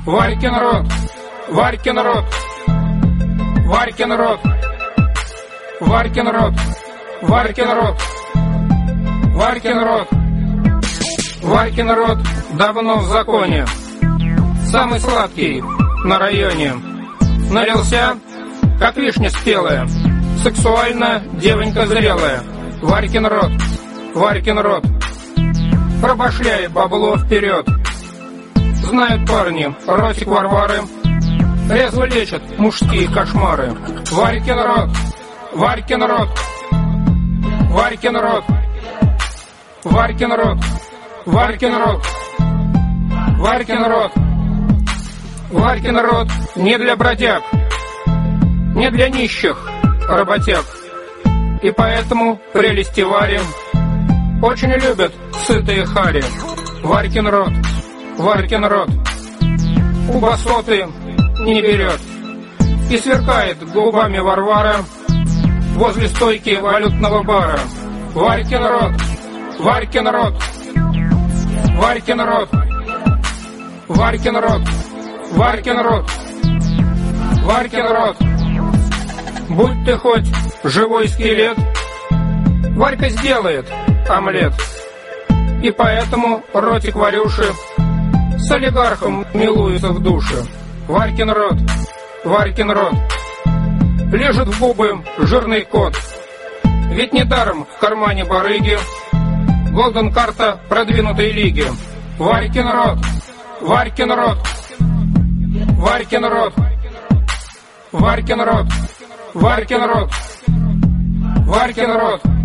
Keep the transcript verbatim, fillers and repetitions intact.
Варькин рот, Варькин рот, Варькин рот, Варькин рот, Варькин рот, Варькин рот, Варькин рот давно в законе, самый сладкий на районе. Налился, как вишня спелая, сексуально девонька зрелая. Варькин рот, Варькин рот, пробашляй бабло вперед. Знают парни, ротик Варвары резво лечат мужские кошмары. Варькин рот, Варькин рот, Варькин рот, Варькин рот, Варькин рот, Варькин рот, Варькин рот не для бродяг, не для нищих работяг. И поэтому прелести Вари очень любят сытые хари. Варькин рот, Варькин рот у басоты не берет. И сверкает губами Варвара возле стойки валютного бара. Варькин рот, Варькин рот, Варькин рот, Варькин рот, Варькин рот, Варькин рот. Будь ты хоть живой скелет, Варька сделает омлет. И поэтому ротик Варюши с олигархом милуется в душе. Варькин рот, Варькин рот лежит в губы жирный кот. Ведь недаром в кармане барыги голден карта продвинутой лиги. Варькин рот, Варькин рот, Варькин рот, Варькин рот, Варькин рот, Варькин рот.